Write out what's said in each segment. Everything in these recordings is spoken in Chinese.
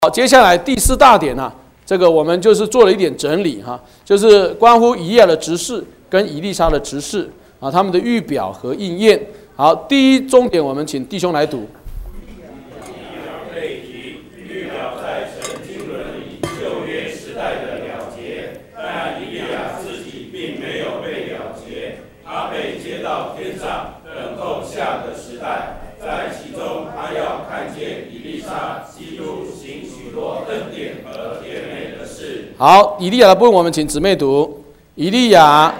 好，接下来第4大点啊，这个我们就是做了一点整理哈，就是关乎以利亚的执事跟以利沙的执事啊，他们的预表和应验。好，第一重点我们请弟兄来读。 预表在神经纶里旧约时代的了结，但以利亚自己并没有被了结，他被接到天上，等候下个时代。在其中，他要看见以利沙基督行许多恩典和甜美的事。 好，以利亚的部分我们请姊妹读。以利亚。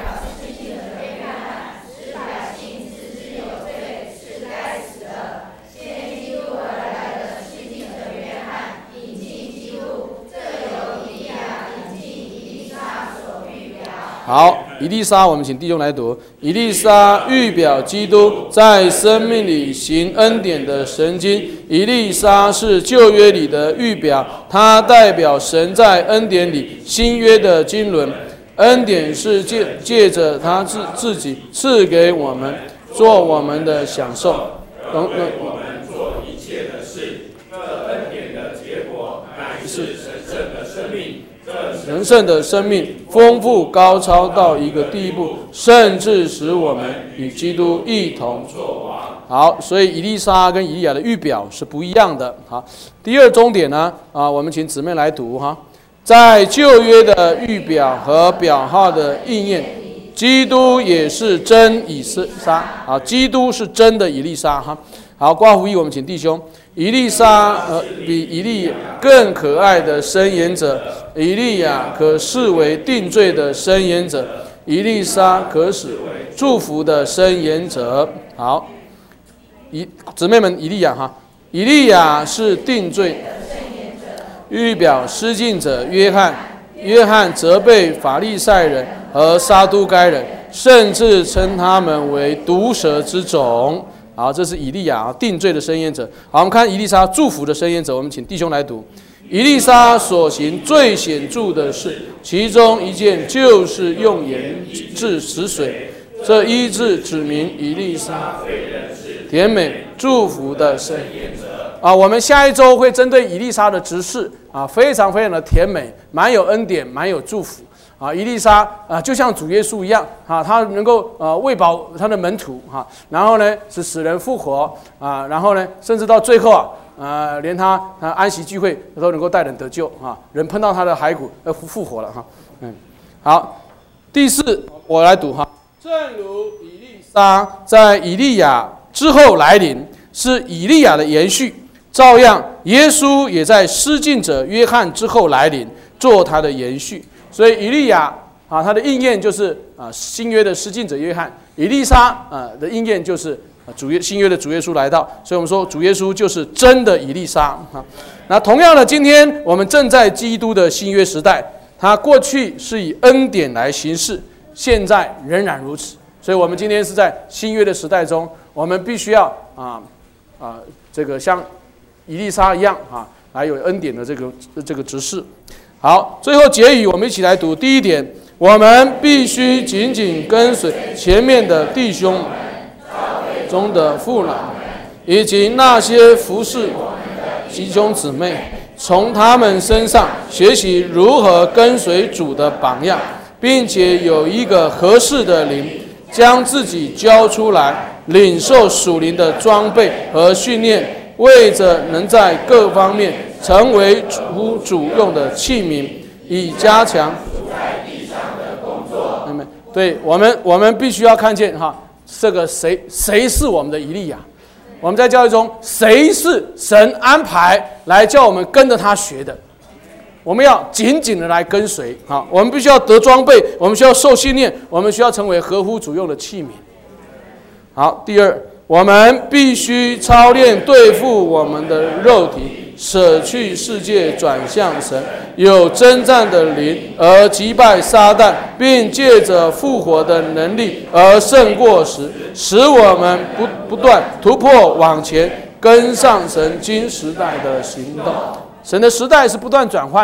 好，以利沙，我们请弟兄来读。以利沙预表基督在生命里行恩典的神经。以利沙是旧约里的预表，它代表神在恩典里新约的经纶。恩典是借着他自己赐给我们，做我们的享受。 我们做一切的事，这恩典的结果乃是神圣的生命。 神圣的生命丰富高超到一个地步，甚至使我们与基督一同作王。好，所以以利沙跟以利亚的预表是不一样的。好，第二重点呢，我们请姊妹来读哈，在旧约的预表和表号的应验，基督也是真以利沙。好，基督是真的以利沙哈。好，括弧1我们请弟兄。以利沙比以利亚更可爱的申言者，以利亚可视为定罪的申言者，以利沙可视为祝福的申言者。好，姊妹们，以利亚哈，以利亚是定罪预表施浸者约翰，约翰责备法利赛人和撒都该人，甚至称他们为毒蛇之种。好，这是以利亚定罪的申言者。好，我们看以利沙祝福的申言者，我们请弟兄来读。以利沙所行最显著的事，其中一件就是用盐治死水，这医治指明以利沙甜美祝福的申言者。我们下一周会针对以利沙的执事非常非常的甜美，蛮有恩典，蛮有祝福。以利沙就像主耶稣一样他能够喂饱他的门徒然后呢是使人复活然后呢甚至到最后连他安息聚会都能够带人得救人碰到他的骸骨复活了好，第4我来读正如以利沙在以利亚之后来临，是以利亚的延续，照样耶稣也在施浸者约翰之后来临，做他的延续。所以以利亚他的应验就是新约的施浸者约翰，以利沙的应验就是新约的主耶稣来到，所以我们说主耶稣就是真的以利沙那同样的，今天我们正在基督的新约时代，他过去是以恩典来行事，现在仍然如此。所以我们今天是在新约的时代中，我们必须要这个像以利沙一样来有恩典的这个执事。好，最后结语，我们一起来读。第一点，我们必须紧紧跟随前面的弟兄中的父老，以及那些服侍弟兄姊妹，从他们身上学习如何跟随主的榜样，并且有一个合适的灵，将自己交出来，领受属灵的装备和训练，为着能在各方面成为主用的器皿，以加强在地上的工作。 对，我们必须要看见这个谁是我们的以利亚？我们在教会中，谁是神安排来叫我们跟着他学的？我们要紧紧的来跟随我们必须要得装备，我们需要受训练，我们需要成为合乎主用的器皿。好，第2，我们必须操练对付我们的肉体，舍去世界，转向神，有征战的灵而击败撒旦，并借着复活的能力而胜过时，使我们不断突破往前，跟上神经时代的行动。神的时代是不断转换的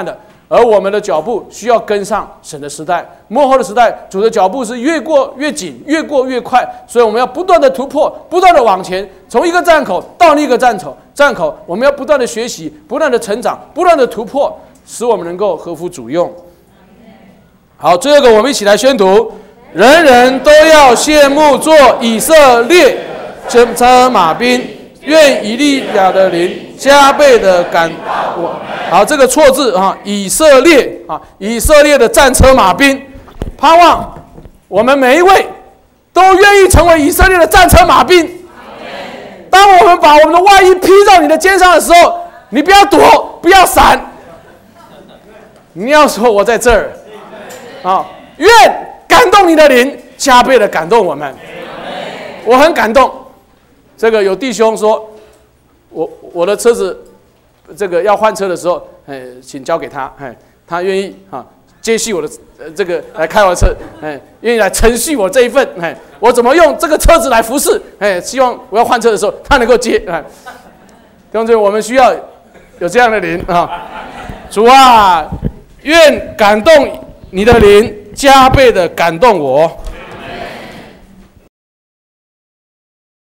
而我们的脚步需要跟上神的时代。末后的时代，主的脚步是越过越紧，越过越快，所以我们要不断的突破，不断的往前，从一个站口到另一个站口，我们要不断的学习，不断的成长，不断的突破，使我们能够合乎主用。好，最后一个，我们一起来宣读：人人都要羡慕做以色列战车马兵，愿以利亚的灵加倍的感我。好，这个错字啊，以色列啊，以色列的战车马兵，盼望我们每一位都愿意成为以色列的战车马兵。当我们把我们的外衣披到你的肩上的时候，你不要躲，不要闪，你要说我在这儿啊，愿感动你的灵加倍的感动我们。我很感动，这个有弟兄说，我的车子这个要换车的时候，请交给他，他愿意接续我的这个来开我的车，愿意来承续我这一份，我怎么用这个车子来服侍，希望我要换车的时候他能够接，弟兄姊妹，我们需要有这样的灵啊！主啊，愿感动你的灵加倍的感动我。